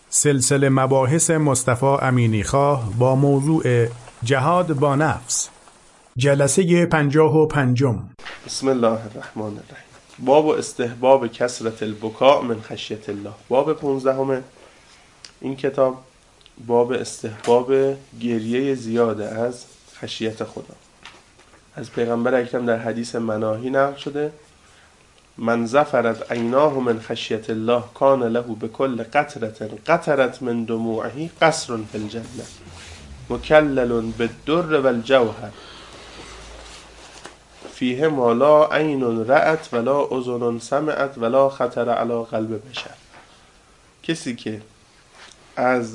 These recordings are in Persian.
سلسله مباحث مصطفی امینیخواه با موضوع جهاد با نفس، جلسه 55. بسم الله الرحمن الرحیم. باب استحباب کثرت البکاء من خشیت الله. باب 15 این کتاب باب استحباب گریه زیاده از خشیت خدا. از پیغمبر اکرم در حدیث مناهی نقل شده: من زفرت عیناه من خشیت الله کان له بكل قطرة قطرت من دموعه قصر فی الجنه مکلل بالدر والجوهر فیه ما لا عین رأت ولا اذن سمعت ولا خطر علی قلب بشر. کسی که از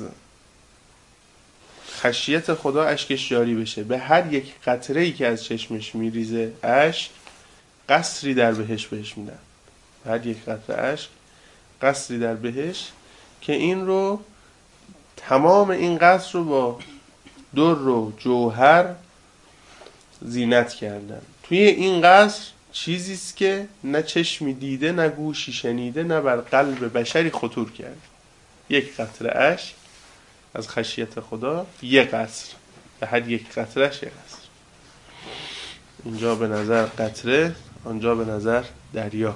خشیت خدا اشکش جاری بشه، به هر یک قطره‌ای که از چشمش میریزه اشک قصری در بهشت بهش میدن. هر یک قطره اشک قصری در بهشت، که این رو تمام این قصر رو با در و جوهر زینت کردن. توی این قصر چیزیست که نه چشمی دیده، نه گوشی شنیده، نه بر قلب بشری خطور کرد. یک قطره اشک از خشیت خدا، یک قصر، به هر یک قطرهش یک قصر. اینجا به نظر قطره، آنجا به نظر دریا.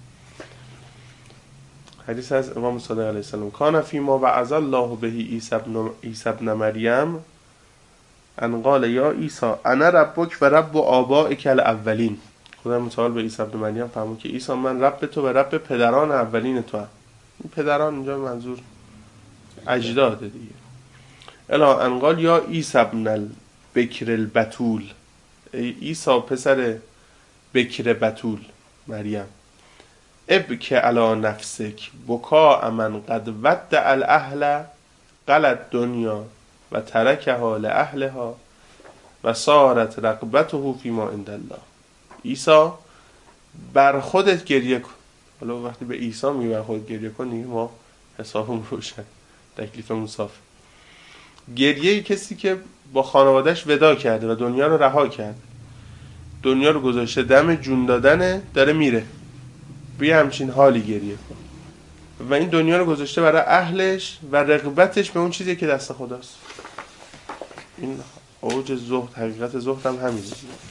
حدیث از امام صادق علیه السلام: کان فی ما وعظ الله به عیسی ابن مریم ان قال یا عیسی انا ربک و رب آبائک الاولین. خدا متعال به عیسی ابن مریم فرمود که عیسی من رب تو و رب پدران اولین تو هم. این پدران اینجا منظور اجداده دیگه. الا ان قال یا عیسی ابن البکر البتول، ای عیسی پسر بکر بتول مریم، ابک علی نفسک بکاء من قد ودع الاهل قلت دنیا و ترکها لاهلها و صارت رغبته فیما عند الله. عیسی بر خودت گریه کن. حالا وقتی به عیسی میگه بر خودت گریه کن، دیگه ما حسابمون روشن، تکلیفمون صاف. گریه کسی که با خانواده‌اش ودا کرده و دنیا رو رها کرده، دنیا رو گذاشته دم جون دادنه، داره میره، بیا همچین حالی گریه کن. و این دنیا رو گذاشته برای اهلش و رغبتش به اون چیزی که دست خداست. این اوج زهد، حقیقت زهد هم همینه.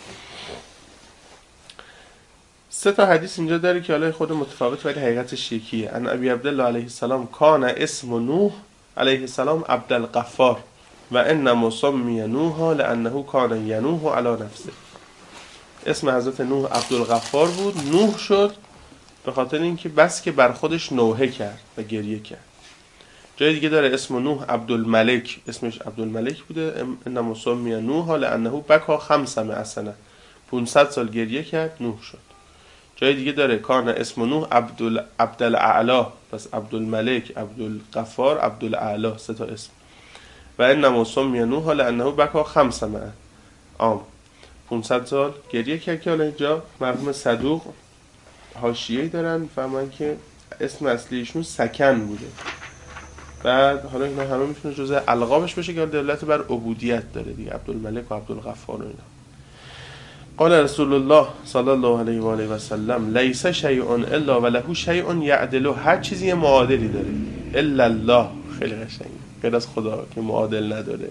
3 تا حدیث اینجا داره که حالا خود متفاوت ولی حقیقتش یکیه. ان ابی عبدالله علیه السلام کان اسم نوح علیه السلام عبدالغفار و انما سمی نوح لانه کان ینوح علی نفسه. اسم حضرت نوح عبدالغفار بود، نوح شد به خاطر اینکه بس که بر خودش نوحه کرد و گریه کرد. جای دیگه داره اسم نوح عبدالملک، اسمش عبدالملک بوده، انما سمی نوح لانه بکا 500 سنه، 500 سال گریه کرد، نوح شد. جای دیگه داره کان اسم نوح عبدالاعلی، پس عبدالملک، عبدالغفار، عبدالاعلی، 3 تا اسم. و انما سمی نوح لانه بکا 500 عام، 500 سال گریه کرد. که حالا اینجا مرحوم صدوق حاشیه‌ای دارن فهمن که اسم اصلیشون سکن بوده. بعد حالا اینا همه میتونه جزء القابش بشه که دلالت بر عبودیت داره دیگه، عبدالملک و عبدالغفار و اینا. قال رسول الله صلی الله علیه و آله و سلم لیس شیء الا وله شیء یعدل. هر چیزی یه معادلی داره، الا الله. خیلی قشنگه، غیر از خدا که معادل نداره.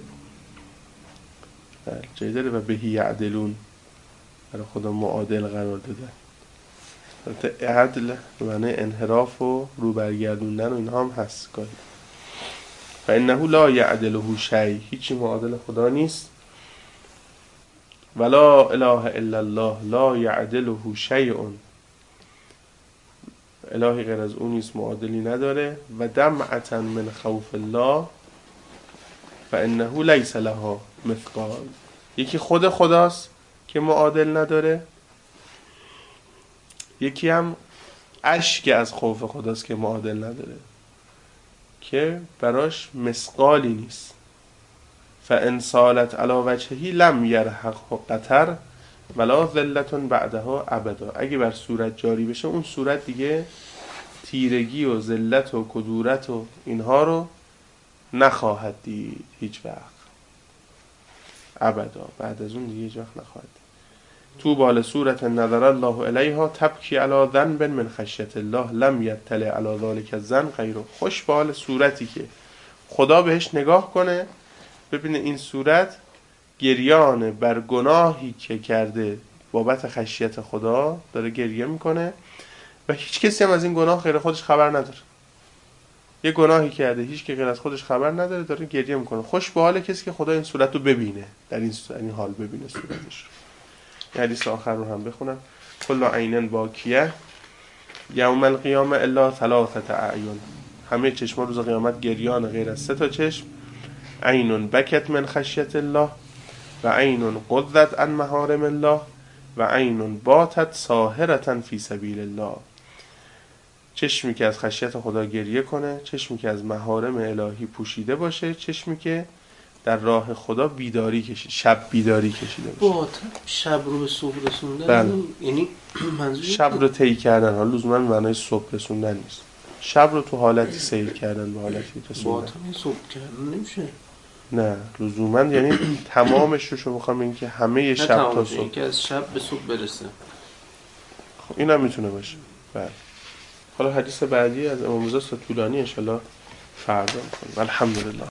جایی داره و بهی یعدلون، برای خدا معادل قرار داده. البته عدل معنی انحراف و رو برگردوندن و اینها هم هست گاهی. فانه لا یعدله شیء، هیچی معادل خدا نیست. ولا اله الا الله لا یعدله شیء، الهی غیر از اون نیست، معادلی نداره. و دمعة من خوف الله فانه لیس لها مثقال. یکی خود خداست که معادل نداره، یکی هم اشک از خوف خداست که معادل نداره، که براش مثقالی نیست. فان سالت علی وجهه لم یرهق قطر ولا ذلة بعدها ابدا. اگه بر صورت جاری بشه، اون صورت دیگه تیرگی و ذلت و کدورت و اینها رو نخواهد دید هیچ وقت، ابدا. بعد از اون دیگه هیچ وقت نخواهد دید. طوبی لصورة نظر الله الیها تبکی علی ذنب من خشیة الله لم یطلع علی ذلک الذنب غیره. خوش به حال صورتی که خدا بهش نگاه کنه ببینه این صورت گریان بر گناهی که کرده بابت خشیت خدا داره گریه میکنه و هیچ کسی هم از این گناه غیر خودش خبر نداره. یه گناهی کرده هیچ که غیر از خودش خبر نداره داره گریه میکنه. خوش به حال کسی که خدا این صورت رو ببینه، در این حال ببینه صورتش رو. حدیث آخر رو هم بخونم. کل عین باکیه یوم القیامه الا ثلاثه اعین. همه چشمان روز قیامت گریان غیر از 3 تا چشم. عین بکت من خشیت الله و عین قضت عن محارم الله و عین باتت ساهرة فی سبیل الله. چشمی که از خشیت خدا گریه کنه، چشمی که از محارم الهی پوشیده باشه، چشمی که در راه خدا بیداری کشید، شب بیداری کشیده باشه. باتت شب رو به صبح رسوندن. بله. یعنی منظور شب رو طی کردن، حالا لزوما معنای صبح رسوندن نیست. شب رو تو حالتی سیر کردن به حالتی رسوندن. باتت صبح کردن نمیشه. نه لزوما یعنی تمامش رو میخوام این که همه شب تا صبح، که از شب به صبح برسه. خب این هم میتونه باشه. بله. حالا حدیث بعدی از امام رضا طولانی ان شاء الله فردا می‌کنیم. الحمدلله.